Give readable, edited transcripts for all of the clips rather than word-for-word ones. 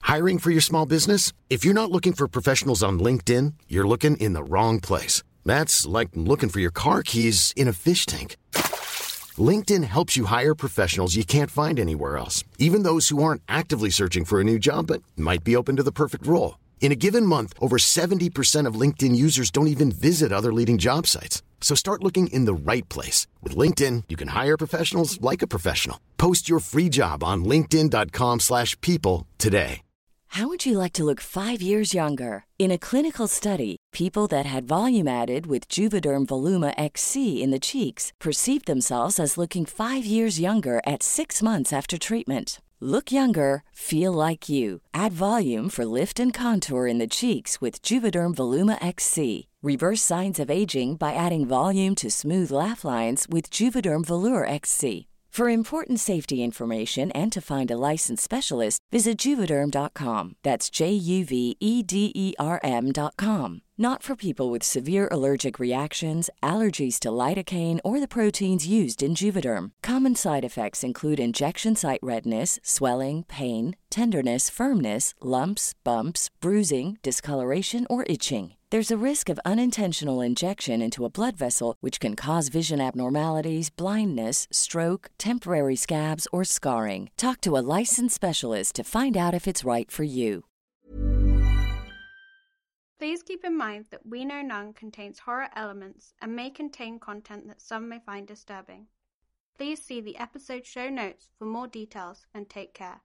Hiring for your small business? If you're not looking for professionals on LinkedIn, you're looking in the wrong place. That's like looking for your car keys in a fish tank. LinkedIn helps you hire professionals you can't find anywhere else, even those who aren't actively searching for a new job but might be open to the perfect role. In a given month, over 70% of LinkedIn users don't even visit other leading job sites. So start looking in the right place. With LinkedIn, you can hire professionals like a professional. Post your free job on linkedin.com/people today. How would you like to look 5 years younger? In a clinical study, people that had volume added with Juvederm Voluma XC in the cheeks perceived themselves as looking 5 years younger at 6 months after treatment. Look younger, feel like you. Add volume for lift and contour in the cheeks with Juvederm Voluma XC. Reverse signs of aging by adding volume to smooth laugh lines with Juvederm Volure XC. For important safety information and to find a licensed specialist, visit Juvederm.com. That's JUVEDERM.com. Not for people with severe allergic reactions, allergies to lidocaine, or the proteins used in Juvederm. Common side effects include injection site redness, swelling, pain, tenderness, firmness, lumps, bumps, bruising, discoloration, or itching. There's a risk of unintentional injection into a blood vessel, which can cause vision abnormalities, blindness, stroke, temporary scabs, or scarring. Talk to a licensed specialist to find out if it's right for you. Please keep in mind that We Know None contains horror elements and may contain content that some may find disturbing. Please see the episode show notes for more details and take care.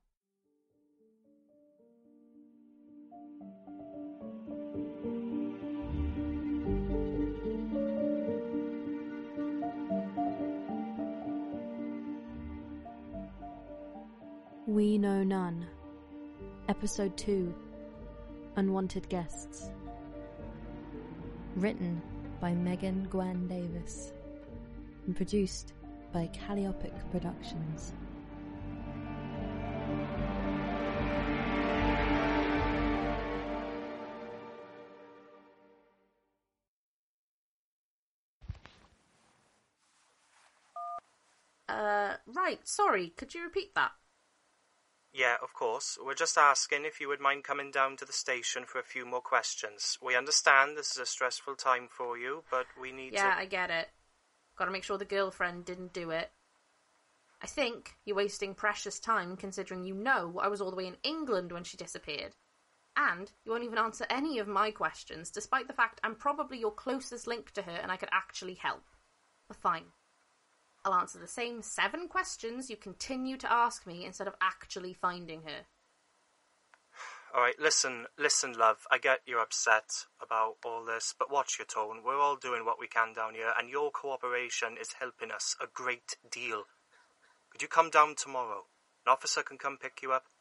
We Know None, Episode 2, Unwanted Guests. Written by Megan Gwen Davis and produced by Calliopic Productions. Right, sorry, could you repeat that? Yeah, of course. We're just asking if you would mind coming down to the station for a few more questions. We understand this is a stressful time for you, but we need to... Yeah, I get it. Gotta make sure the girlfriend didn't do it. I think you're wasting precious time considering you know I was all the way in England when she disappeared. And you won't even answer any of my questions, despite the fact I'm probably your closest link to her and I could actually help. But fine. I'll answer the same 7 questions you continue to ask me instead of actually finding her. Alright, listen, love, I get you're upset about all this, but watch your tone. We're all doing what we can down here, and your cooperation is helping us a great deal. Could you come down tomorrow? An officer can come pick you up.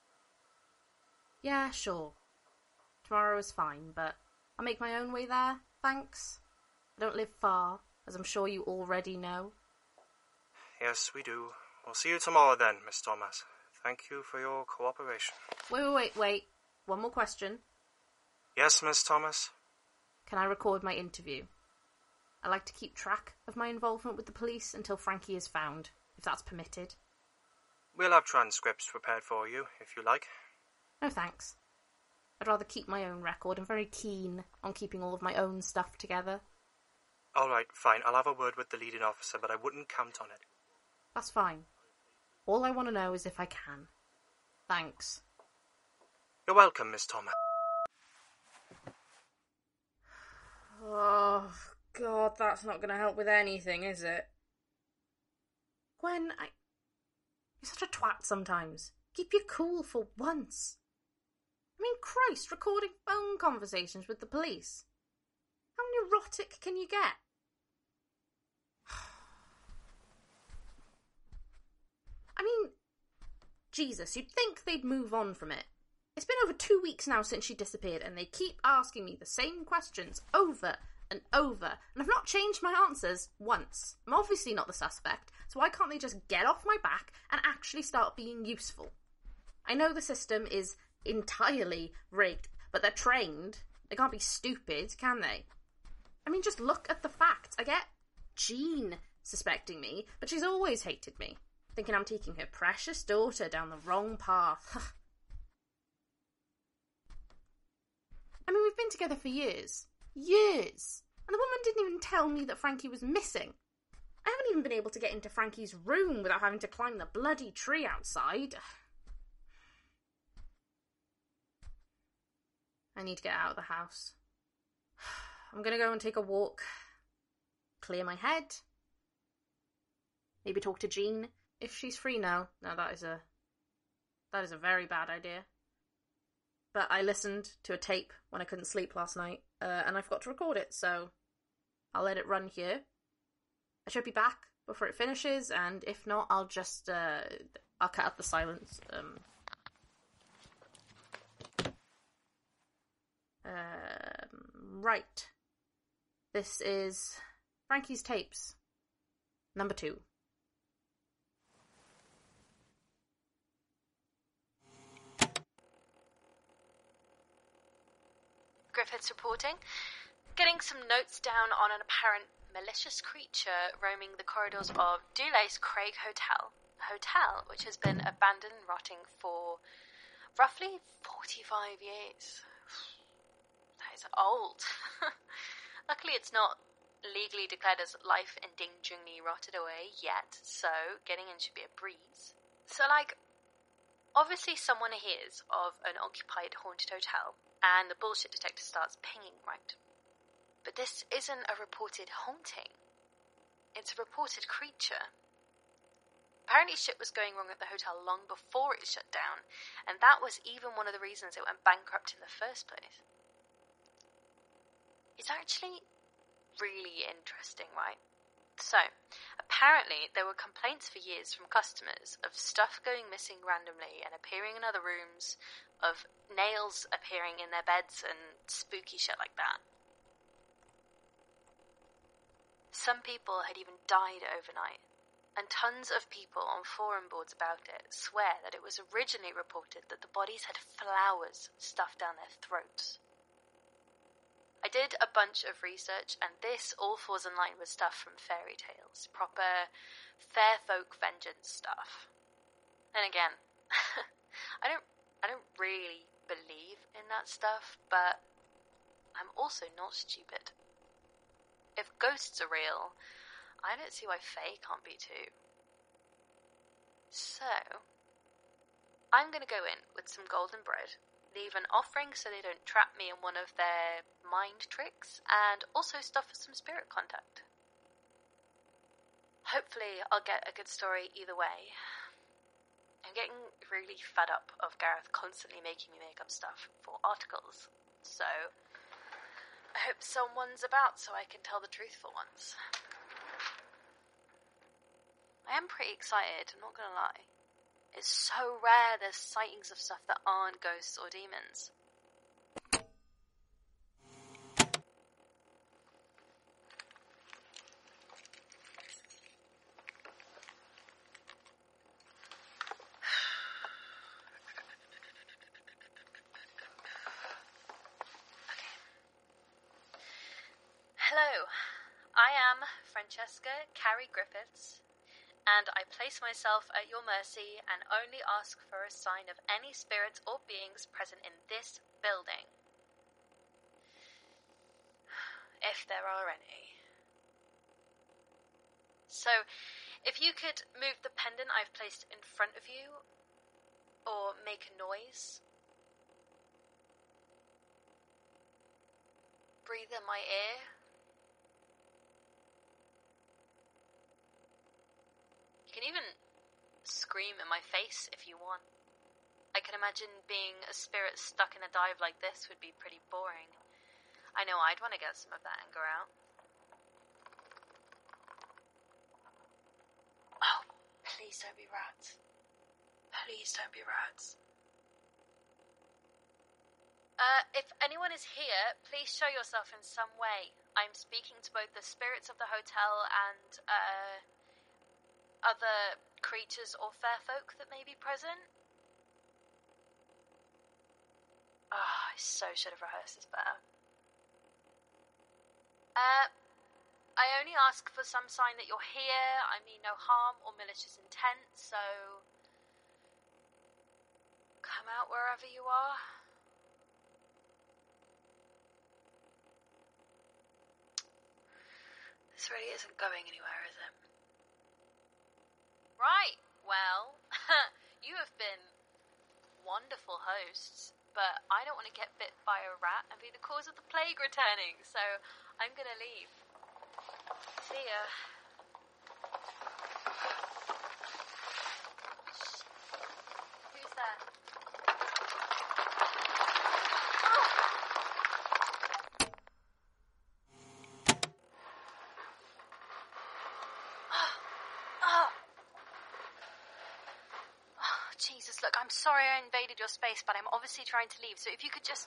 Yeah, sure. Tomorrow is fine, but I'll make my own way there, thanks. I don't live far, as I'm sure you already know. Yes, we do. We'll see you tomorrow then, Miss Thomas. Thank you for your cooperation. Wait. One more question. Yes, Miss Thomas? Can I record my interview? I like to keep track of my involvement with the police until Frankie is found, if that's permitted. We'll have transcripts prepared for you, if you like. No thanks. I'd rather keep my own record. I'm very keen on keeping all of my own stuff together. Alright, fine. I'll have a word with the leading officer, but I wouldn't count on it. That's fine. All I want to know is if I can. Thanks. You're welcome, Miss Thomas. Oh, God, that's not going to help with anything, is it? Gwen, you're such a twat sometimes. Keep your cool for once. I mean, Christ, recording phone conversations with the police. How neurotic can you get? I mean, Jesus, you'd think they'd move on from it. It's been over 2 weeks now since she disappeared, and they keep asking me the same questions over and over, and I've not changed my answers once. I'm obviously not the suspect, so why can't they just get off my back and actually start being useful? I know the system is entirely rigged, but they're trained. They can't be stupid, can they? I mean, just look at the facts. I get Jean suspecting me, but she's always hated me, thinking I'm taking her precious daughter down the wrong path. we've been together for years. Years. And the woman didn't even tell me that Frankie was missing. I haven't even been able to get into Frankie's room without having to climb the bloody tree outside. I need to get out of the house. I'm gonna go and take a walk. Clear my head. Maybe talk to Jean if she's free now. No, that is a very bad idea. But I listened to a tape when I couldn't sleep last night, and I forgot to record it, so I'll let it run here. I should be back before it finishes, and if not, I'll just, I'll cut out the silence. Right. This is Frankie's Tapes, number 2. Griffiths reporting. Getting some notes down on an apparent malicious creature roaming the corridors of Dulace Craig Hotel. A hotel which has been abandoned and rotting for roughly 45 years. That is old. Luckily it's not legally declared as life-endangeringly rotted away yet, so getting in should be a breeze. So, obviously someone hears of an occupied haunted hotel, and the bullshit detector starts pinging, right? But this isn't a reported haunting. It's a reported creature. Apparently shit was going wrong at the hotel long before it shut down, and that was even one of the reasons it went bankrupt in the first place. It's actually really interesting, right? So, apparently there were complaints for years from customers of stuff going missing randomly and appearing in other rooms, of nails appearing in their beds and spooky shit like that. Some people had even died overnight, and tons of people on forum boards about it swear that it was originally reported that the bodies had flowers stuffed down their throats. I did a bunch of research, and this all falls in line with stuff from fairy tales, proper fair folk vengeance stuff. And again, I don't really believe in that stuff, but I'm also not stupid. If ghosts are real, I don't see why fae can't be too. So, I'm gonna go in with some golden bread, leave an offering so they don't trap me in one of their mind tricks, and also stuff for some spirit contact. Hopefully I'll get a good story either way. I'm getting really fed up of Gareth constantly making me make up stuff for articles, so I hope someone's about so I can tell the truth for once. I am pretty excited, I'm not gonna lie. It's so rare there's sightings of stuff that aren't ghosts or demons. Hello, I am Francesca Carrie Griffiths, and I place myself at your mercy and only ask for a sign of any spirits or beings present in this building. If there are any. So, if you could move the pendant I've placed in front of you, or make a noise. Breathe in my ear. You can even scream in my face if you want. I can imagine being a spirit stuck in a dive like this would be pretty boring. I know I'd want to get some of that anger out. Oh, please don't be rats. Please don't be rats. If anyone is here, please show yourself in some way. I'm speaking to both the spirits of the hotel and, other creatures or fair folk that may be present. I so should have rehearsed this better. I only ask for some sign that you're here. I mean no harm or malicious intent, so come out wherever you are. This really isn't going anywhere, is it? Right, well, you have been wonderful hosts, but I don't want to get bit by a rat and be the cause of the plague returning, so I'm gonna leave. See ya. Shh. Who's there? Jesus, look, I'm sorry I invaded your space, but I'm obviously trying to leave, so if you could just...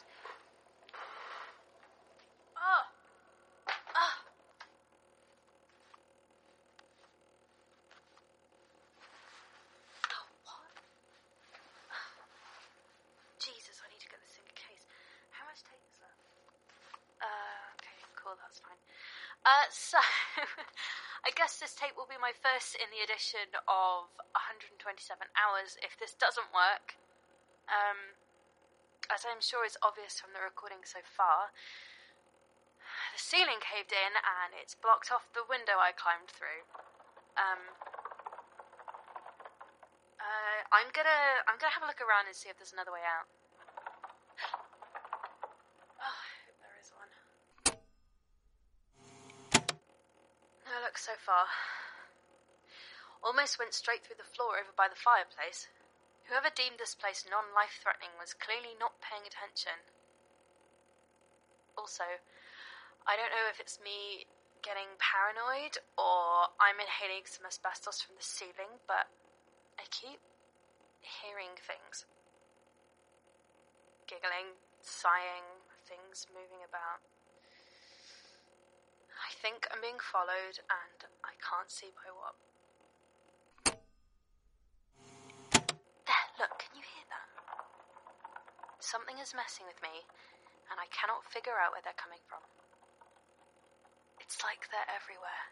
What? Jesus, I need to get this in a case. How much tape is that? Okay, cool, that's fine. So, I guess this tape will be my first in the edition of 127 hours if this doesn't work. As I'm sure is obvious from the recording so far, the ceiling caved in and it's blocked off the window I climbed through. I'm gonna have a look around and see if there's another way out. Oh, I hope there is one. No luck so far. Almost went straight through the floor over by the fireplace. Whoever deemed this place non-life-threatening was clearly not paying attention. Also, I don't know if it's me getting paranoid or I'm inhaling some asbestos from the ceiling, but I keep hearing things. Giggling, sighing, things moving about. I think I'm being followed and I can't see by what. There, look, can you hear that? Something is messing with me and I cannot figure out where they're coming from. It's like they're everywhere.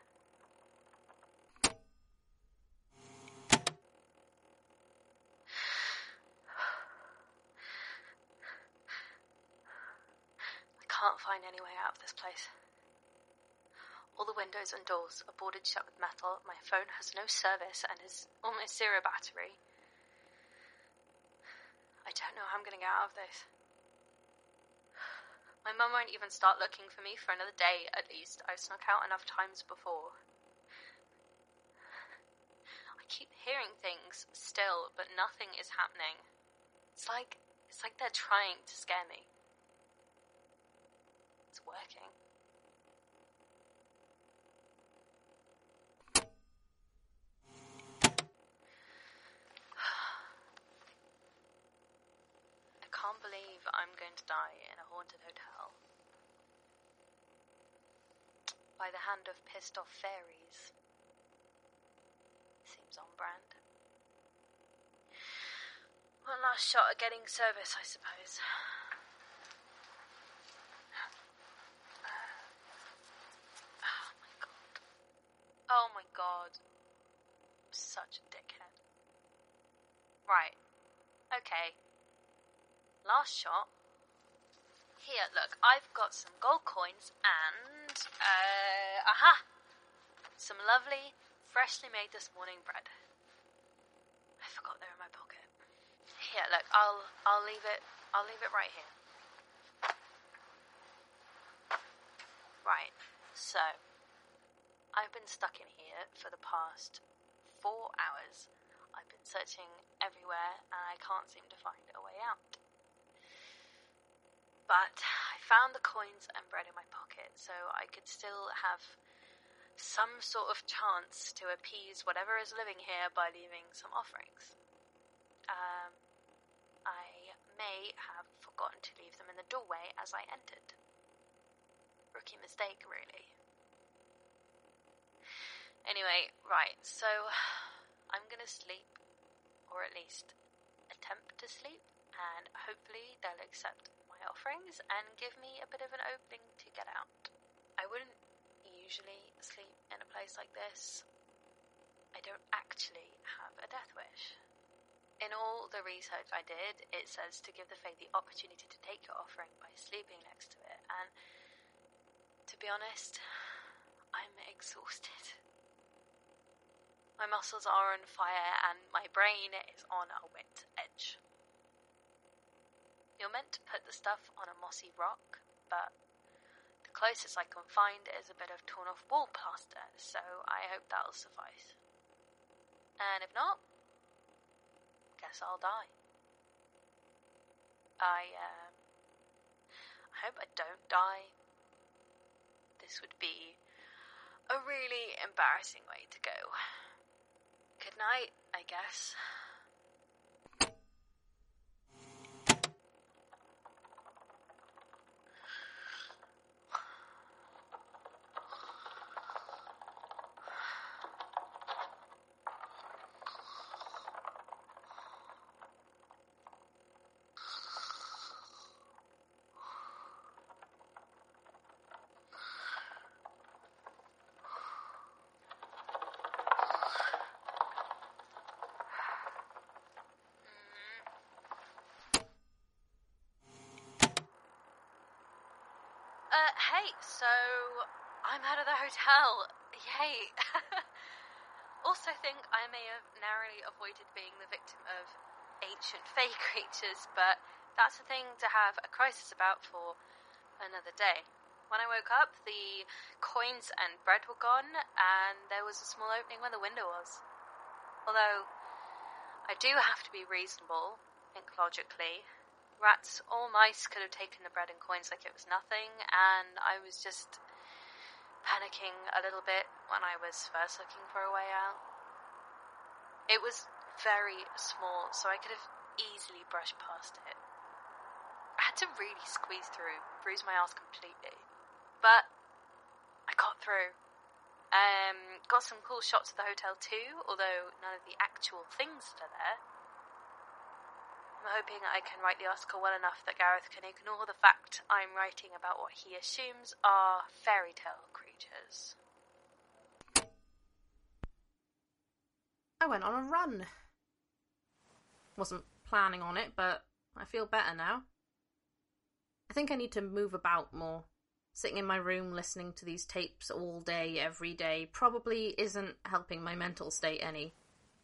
I can't find any way out of this place. All the windows and doors are boarded shut with metal. My phone has no service and is almost zero battery. I don't know how I'm going to get out of this. My mum won't even start looking for me for another day, at least. I've snuck out enough times before. I keep hearing things still, but nothing is happening. It's like they're trying to scare me. It's working. I can't believe I'm going to die in a haunted hotel. By the hand of pissed off fairies. Seems on brand. One last shot at getting service, I suppose. Oh my god. Such a dickhead. Right. Okay. Last shot. Here, look, I've got some gold coins and, aha! Some lovely, freshly made this morning bread. I forgot they're in my pocket. Here, look, I'll leave it right here. Right, so, I've been stuck in here for the past 4 hours. I've been searching everywhere and I can't seem to find a way out. But I found the coins and bread in my pocket, so I could still have some sort of chance to appease whatever is living here by leaving some offerings. I may have forgotten to leave them in the doorway as I entered. Rookie mistake, really. Anyway, right, so I'm gonna sleep, or at least attempt to sleep, and hopefully they'll accept my offerings and give me a bit of an opening to get out. I wouldn't usually sleep in a place like this. I don't actually have a death wish. In all the research I did, it says to give the Fae the opportunity to take your offering by sleeping next to it, and to be honest, I'm exhausted. My muscles are on fire and my brain is on a wet edge. You're meant to put the stuff on a mossy rock, but the closest I can find is a bit of torn off wall plaster, so I hope that'll suffice. And if not, guess I'll die. I hope I don't die. This would be a really embarrassing way to go. Good night, I guess. Hey, so I'm out of the hotel. Yay. Also think I may have narrowly avoided being the victim of ancient fey creatures, but that's a thing to have a crisis about for another day. When I woke up, the coins and bread were gone, and there was a small opening where the window was. Although, I do have to be reasonable, think logically. Rats or mice could have taken the bread and coins like it was nothing, and I was just panicking a little bit when I was first looking for a way out. It was very small, so I could have easily brushed past it. I had to really squeeze through, bruise my ass completely. But I got through. Got some cool shots of the hotel too, although none of the actual things that are there. I'm hoping I can write the article well enough that Gareth can ignore the fact I'm writing about what he assumes are fairy tale creatures. I went on a run. Wasn't planning on it, but I feel better now. I think I need to move about more. Sitting in my room listening to these tapes all day, every day, probably isn't helping my mental state any.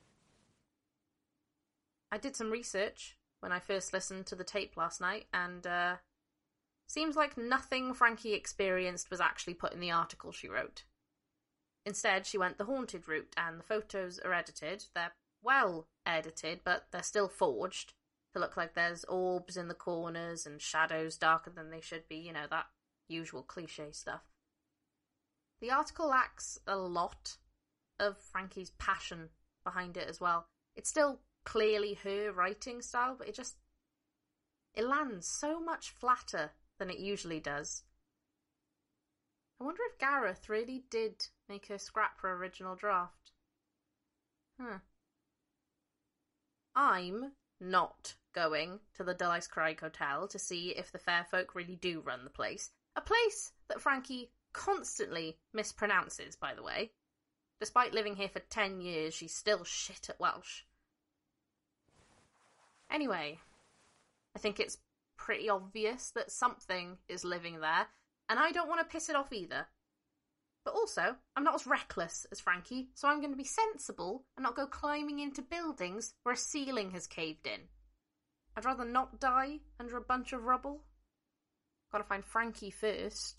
I did some research when I first listened to the tape last night, and seems like nothing Frankie experienced was actually put in the article she wrote. Instead, she went the haunted route, and the photos are edited. They're well edited, but they're still forged to look like there's orbs in the corners and shadows darker than they should be, you know, that usual cliche stuff. The article lacks a lot of Frankie's passion behind it as well. It's still clearly her writing style, but it lands so much flatter than it usually does. I wonder if Gareth really did make her scrap her original draft. I'm not going to the Dulais Craig Hotel to see if the fair folk really do run the place. A place that Frankie constantly mispronounces, by the way. Despite living here for 10 years, she's still shit at Welsh. Anyway, I think it's pretty obvious that something is living there, and I don't want to piss it off either. But also, I'm not as reckless as Frankie, so I'm going to be sensible and not go climbing into buildings where a ceiling has caved in. I'd rather not die under a bunch of rubble. Gotta find Frankie first.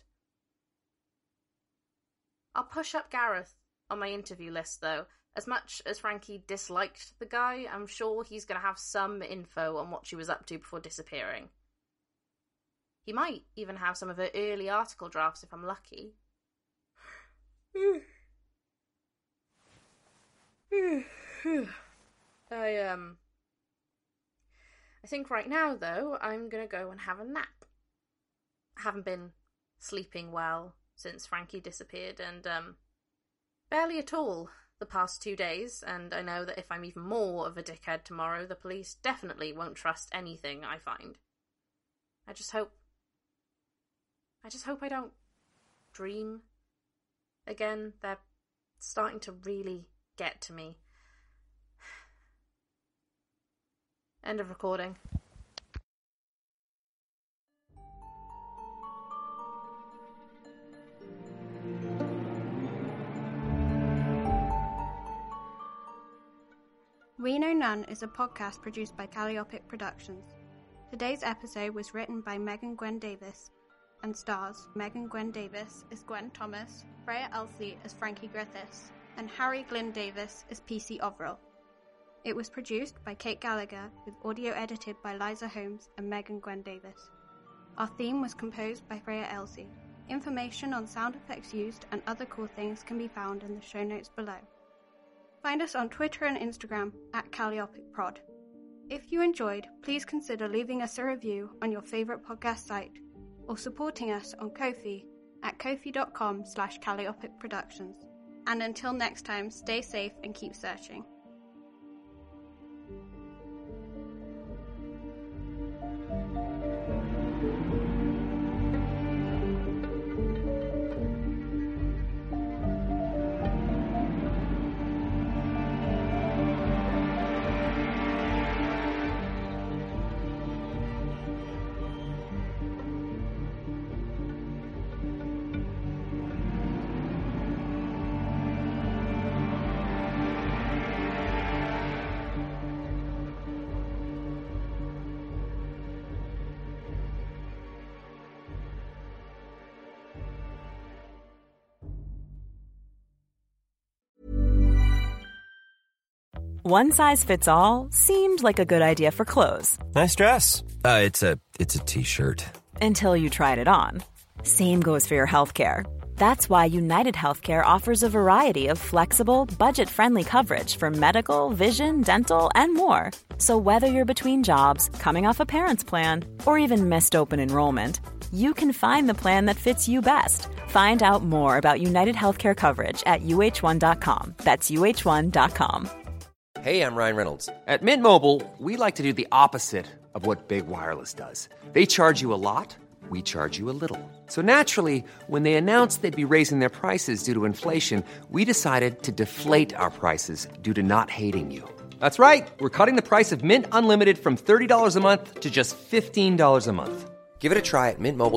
I'll push up Gareth on my interview list, though. As much as Frankie disliked the guy, I'm sure he's going to have some info on what she was up to before disappearing. He might even have some of her early article drafts if I'm lucky. I think right now, though, I'm going to go and have a nap. I haven't been sleeping well since Frankie disappeared, and barely at all the past 2 days, and I know that if I'm even more of a dickhead tomorrow, the police definitely won't trust anything I find. I just hope I don't dream again. They're starting to really get to me. End of recording. We Know None is a podcast produced by Calliopic Productions. Today's episode was written by Megan Gwen Davis and stars Megan Gwen Davis as Gwen Thomas, Freya Elsie as Frankie Griffiths, and Harry Glynn Davis as PC Overall. It was produced by Kate Gallagher with audio edited by Liza Holmes and Megan Gwen Davis. Our theme was composed by Freya Elsie. Information on sound effects used and other cool things can be found in the show notes below. Find us on Twitter and Instagram at CallioPicProd. If you enjoyed, please consider leaving us a review on your favourite podcast site or supporting us on Ko-fi at kofi.com/CallioPicProductions. And until next time, stay safe and keep searching. One size fits all seemed like a good idea for clothes. Nice dress. It's a t-shirt. Until you tried it on. Same goes for your healthcare. That's why United Healthcare offers a variety of flexible, budget-friendly coverage for medical, vision, dental, and more. So whether you're between jobs, coming off a parent's plan, or even missed open enrollment, you can find the plan that fits you best. Find out more about United Healthcare coverage at uh1.com. That's uh1.com. Hey, I'm Ryan Reynolds. At Mint Mobile, we like to do the opposite of what Big Wireless does. They charge you a lot, we charge you a little. So naturally, when they announced they'd be raising their prices due to inflation, we decided to deflate our prices due to not hating you. That's right. We're cutting the price of Mint Unlimited from $30 a month to just $15 a month. Give it a try at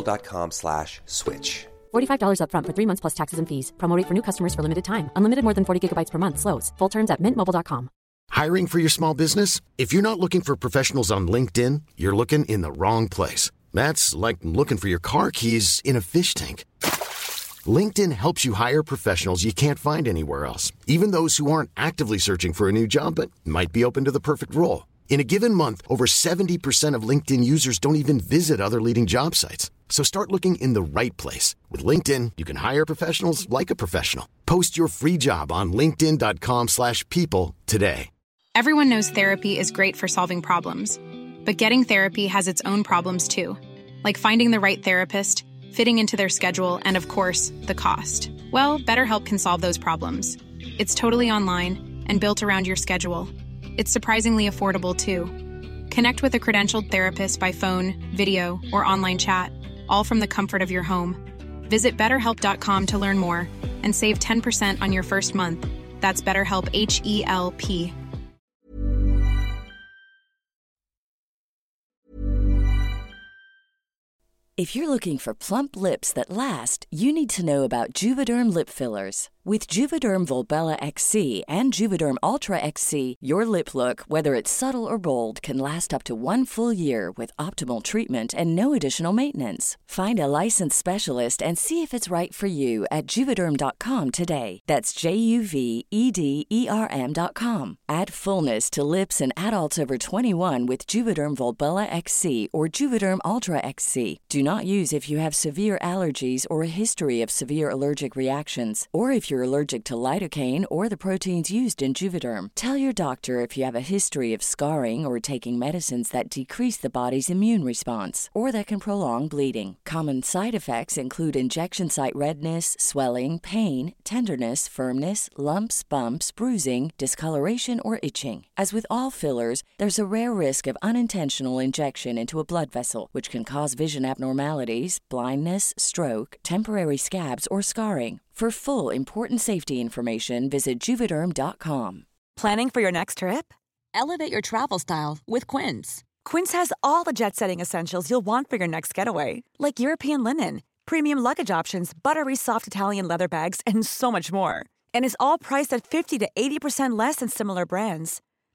mintmobile.com/switch. $45 up front for 3 months plus taxes and fees. Promo rate for new customers for limited time. Unlimited more than 40 gigabytes per month. Slows full terms at mintmobile.com. Hiring for your small business? If you're not looking for professionals on LinkedIn, you're looking in the wrong place. That's like looking for your car keys in a fish tank. LinkedIn helps you hire professionals you can't find anywhere else, even those who aren't actively searching for a new job but might be open to the perfect role. In a given month, over 70% of LinkedIn users don't even visit other leading job sites. So start looking in the right place. With LinkedIn, you can hire professionals like a professional. Post your free job on linkedin.com/people today. Everyone knows therapy is great for solving problems, but getting therapy has its own problems too, like finding the right therapist, fitting into their schedule, and of course, the cost. Well, BetterHelp can solve those problems. It's totally online and built around your schedule. It's surprisingly affordable too. Connect with a credentialed therapist by phone, video, or online chat, all from the comfort of your home. Visit BetterHelp.com to learn more and save 10% on your first month. That's BetterHelp, H-E-L-P. If you're looking for plump lips that last, you need to know about Juvederm lip fillers. With Juvederm Volbella XC and Juvederm Ultra XC, your lip look, whether it's subtle or bold, can last up to 1 full year with optimal treatment and no additional maintenance. Find a licensed specialist and see if it's right for you at Juvederm.com today. That's JUVEDERM.com. Add fullness to lips in adults over 21 with Juvederm Volbella XC or Juvederm Ultra XC. Do not use if you have severe allergies or a history of severe allergic reactions, or if you're allergic to lidocaine or the proteins used in Juvederm. Tell your doctor if you have a history of scarring or taking medicines that decrease the body's immune response or that can prolong bleeding. Common side effects include injection site redness, swelling, pain, tenderness, firmness, lumps, bumps, bruising, discoloration, or itching. As with all fillers, there's a rare risk of unintentional injection into a blood vessel, which can cause vision abnormalities, blindness, stroke, temporary scabs, or scarring. For full important safety information, visit Juvederm.com. Planning for your next trip? Elevate your travel style with Quince. Quince has all the jet-setting essentials you'll want for your next getaway, like European linen, premium luggage options, buttery soft Italian leather bags, and so much more. And is all priced at 50 to 80% less than similar brands.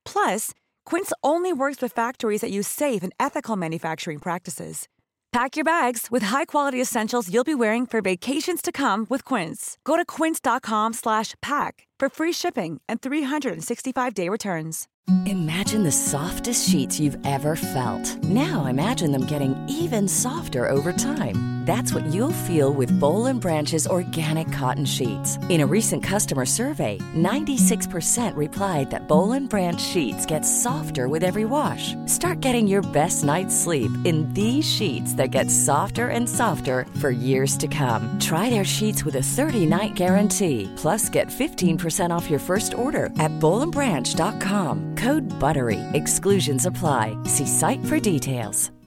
Plus, Quince only works with factories that use safe and ethical manufacturing practices. Pack your bags with high-quality essentials you'll be wearing for vacations to come with Quince. Go to quince.com/pack for free shipping and 365-day returns. Imagine the softest sheets you've ever felt. Now imagine them getting even softer over time. That's what you'll feel with Boll & Branch's organic cotton sheets. In a recent customer survey, 96% replied that Boll & Branch sheets get softer with every wash. Start getting your best night's sleep in these sheets that get softer and softer for years to come. Try their sheets with a 30-night guarantee. Plus, get 15% off your first order at bollandbranch.com. Code BUTTERY. Exclusions apply. See site for details.